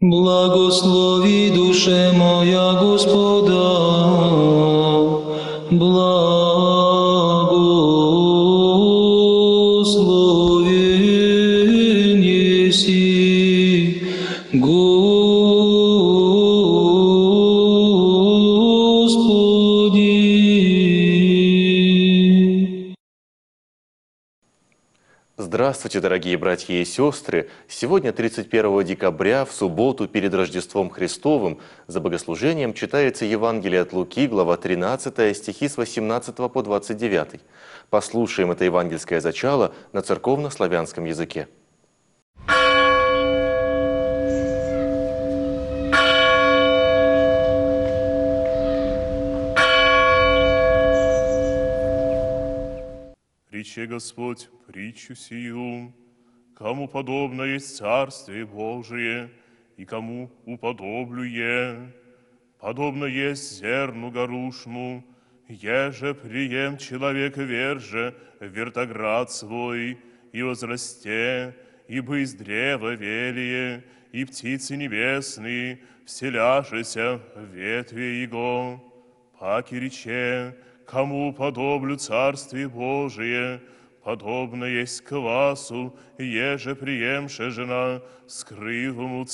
Благослови, душе моя, Господа, благословен еси Господи. Здравствуйте, дорогие братья и сестры! Сегодня, 31 декабря, в субботу перед Рождеством Христовым, за богослужением читается Евангелие от Луки, глава 13, стихи с 18 по 29. Послушаем это евангельское зачало на церковно-славянском языке. Рече Господь притчу сию: кому подобно есть Царствие Божие, и кому уподоблюе, подобно есть зерну горушну, еже прием человек верже в вертоград свой, и возрасте, ибо из древа велие, и птицы небесные вселяшися в ветви его. Паки рече, кому подоблю Царствие Божие, подобно есть квасу, еже приемше жена, скрывому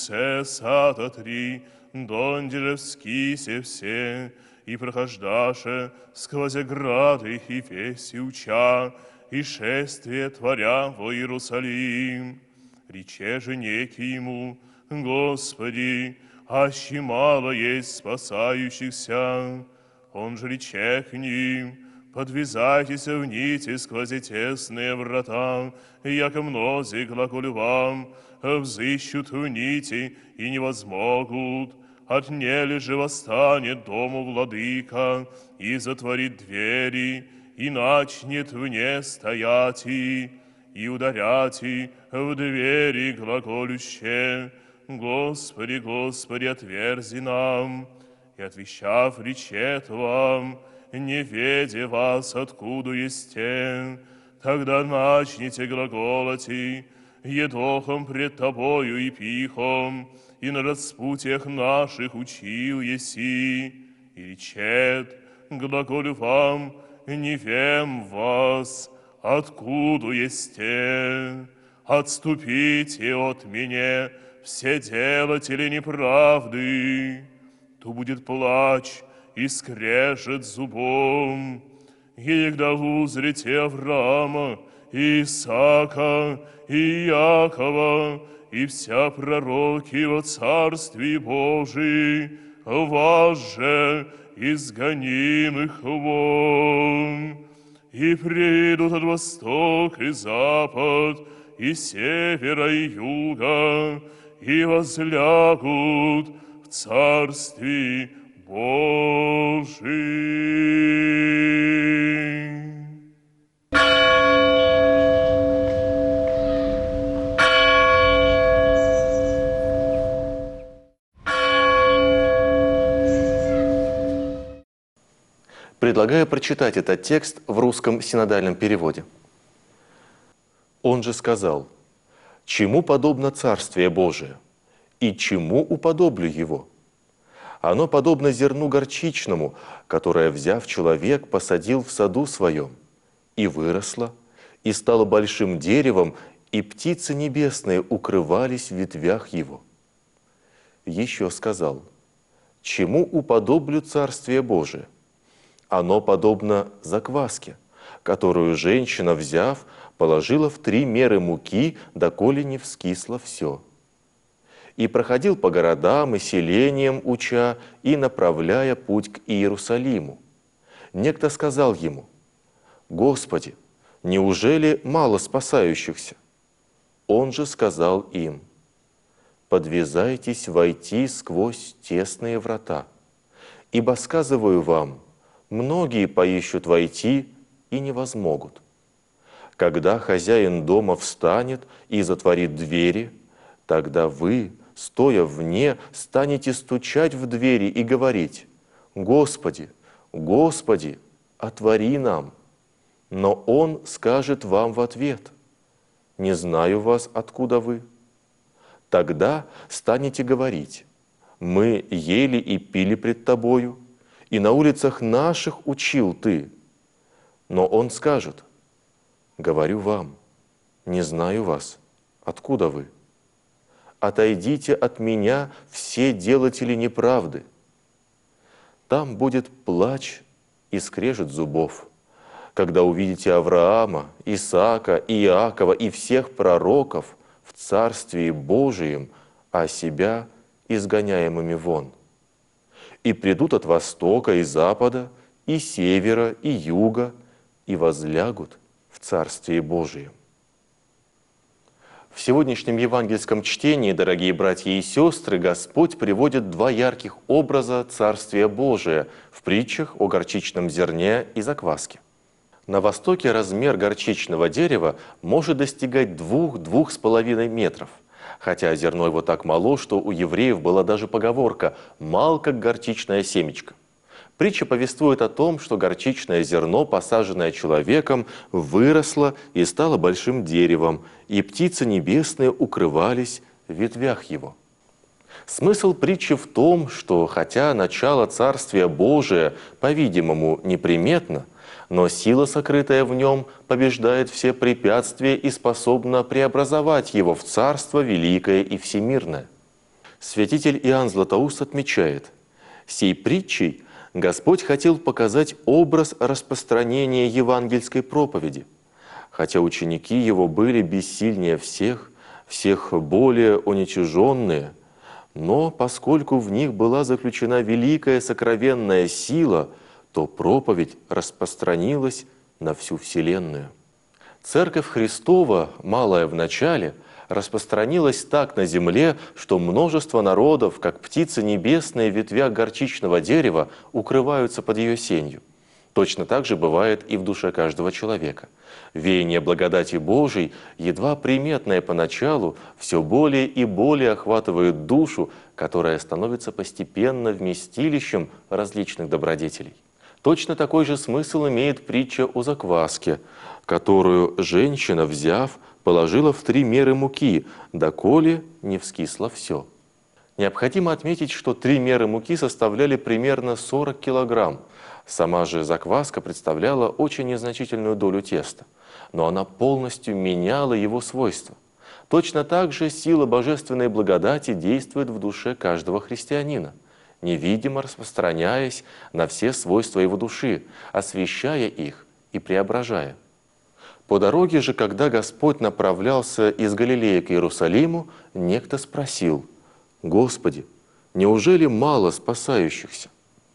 сада 3, донде же вскисе все, и прохождаше сквозь грады и веси уча, и шествие творя во Иерусалим. Рече же некий ему: Господи, аще мало есть спасающихся. Он же рече к ним: подвязайтесь в нити сквозь тесные врата, яко мнози глаголю вам, взыщут в нити и не возмогут. Отнели же восстанет дому владыка, и затворит двери, и начнет вне стоять, и ударять в двери глаголюще: Господи, Господи, отверзи нам. И отвещав речет вам, не ведя вас, откуда есте, тогда начните глаголати: едохом пред тобою и пихом, и на распутьях наших учил еси. И речет: глаголю вам, не вем вас, откуда есте. Отступите от меня, все делатели неправды. То будет плач и скрежет зубом, и когда узрите Авраама, и Исаака, и Якова, и вся пророки во Царстве Божии, вас же изгонимых вон. И придут от восток и запад, и севера и юга, и возлягут в Царстве Божьем. Предлагаю прочитать этот текст в русском синодальном переводе. Он же сказал: «Чему подобно Царствие Божие, и чему уподоблю его? Оно подобно зерну горчичному, которое, взяв человек, посадил в саду своем, и выросло, и стало большим деревом, и птицы небесные укрывались в ветвях его». Еще сказал: «Чему уподоблю Царствие Божие? Оно подобно закваске, которую женщина, взяв, положила в 3 меры муки, доколе не вскисло все. И проходил по городам и селениям, уча и направляя путь к Иерусалиму. Некто сказал ему: Господи, неужели мало спасающихся? Он же сказал им: подвязайтесь войти сквозь тесные врата, ибо, сказываю вам, многие поищут войти и не возмогут. Когда хозяин дома встанет и затворит двери, тогда вы, стоя вне, станете стучать в двери и говорить: Господи, Господи, отвори нам. Но он скажет вам в ответ: не знаю вас, откуда вы. Тогда станете говорить: мы ели и пили пред Тобою, и на улицах наших учил Ты. Но он скажет: говорю вам, не знаю вас, откуда вы? Отойдите от меня, все делатели неправды. Там будет плач и скрежет зубов, когда увидите Авраама, Исаака, Иакова и всех пророков в Царствии Божием, а себя изгоняемыми вон. И придут от востока и запада, и севера, и юга, и возлягут в Царствии Божием. В сегодняшнем евангельском чтении, дорогие братья и сестры, Господь приводит два ярких образа Царствия Божия в притчах о горчичном зерне и закваске. На востоке размер горчичного дерева может достигать 2–2,5 метров, хотя зерно его так мало, что у евреев была даже поговорка «мал, как горчичное семечко». Притча повествует о том, что горчичное зерно, посаженное человеком, выросло и стало большим деревом, и птицы небесные укрывались в ветвях его. Смысл притчи в том, что хотя начало Царствия Божия, по-видимому, неприметно, но сила, сокрытая в нем, побеждает все препятствия и способна преобразовать его в Царство великое и всемирное. Святитель Иоанн Златоуст отмечает: «Сей притчей Господь хотел показать образ распространения евангельской проповеди. Хотя ученики его были бессильнее всех более уничиженные, но поскольку в них была заключена великая сокровенная сила, то проповедь распространилась на всю вселенную. Церковь Христова, малая в начале, распространилась так на земле, что множество народов, как птицы небесные в ветвях горчичного дерева, укрываются под ее сенью. Точно так же бывает и в душе каждого человека. Веяние благодати Божией, едва приметное поначалу, все более и более охватывает душу, которая становится постепенно вместилищем различных добродетелей. Точно такой же смысл имеет притча о закваске, которую женщина, взяв, положила в 3 меры муки, доколе не вскисло все. Необходимо отметить, что 3 меры муки составляли примерно 40 килограмм. Сама же закваска представляла очень незначительную долю теста, но она полностью меняла его свойства. Точно так же сила божественной благодати действует в душе каждого христианина, невидимо распространяясь на все свойства его души, освещая их и преображая. По дороге же, когда Господь направлялся из Галилеи к Иерусалиму, некто спросил: «Господи, неужели мало спасающихся?»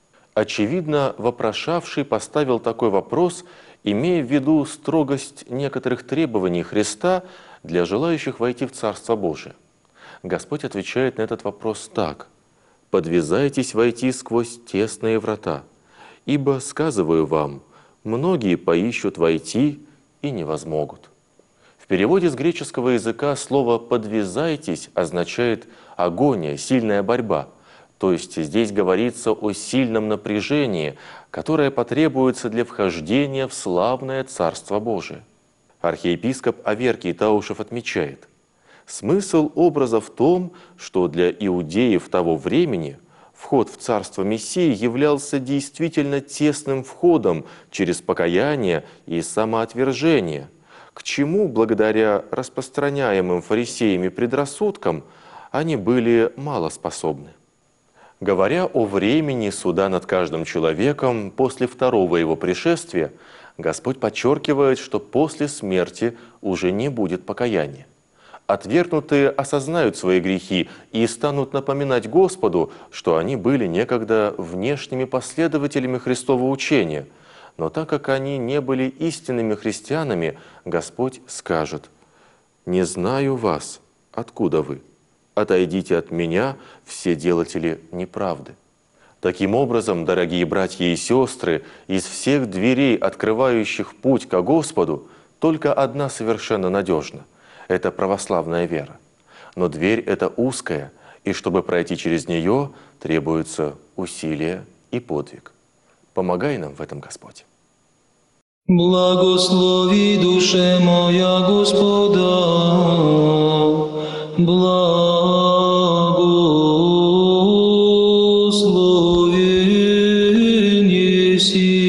Очевидно, вопрошавший поставил такой вопрос, имея в виду строгость некоторых требований Христа для желающих войти в Царство Божие. Господь отвечает на этот вопрос так: «Подвязайтесь войти сквозь тесные врата, ибо, сказываю вам, многие поищут войти и не возмогут». В переводе с греческого языка слово «подвязайтесь» означает агония, сильная борьба. То есть здесь говорится о сильном напряжении, которое потребуется для вхождения в славное Царство Божие. Архиепископ Аверкий Таушев отмечает: смысл образа в том, что для иудеев того времени вход в Царство Мессии являлся действительно тесным входом через покаяние и самоотвержение, к чему, благодаря распространяемым фарисеями предрассудкам, они были мало способны. Говоря о времени суда над каждым человеком после второго его пришествия, Господь подчеркивает, что после смерти уже не будет покаяния. Отвергнутые осознают свои грехи и станут напоминать Господу, что они были некогда внешними последователями Христового учения. Но так как они не были истинными христианами, Господь скажет: «Не знаю вас, откуда вы? Отойдите от меня, все делатели неправды». Таким образом, дорогие братья и сестры, из всех дверей, открывающих путь ко Господу, только одна совершенно надежна – это православная вера. Но дверь эта узкая, и чтобы пройти через нее, требуется усилие и подвиг. Помогай нам в этом, Господь. Благослови душе моя Господа, еси,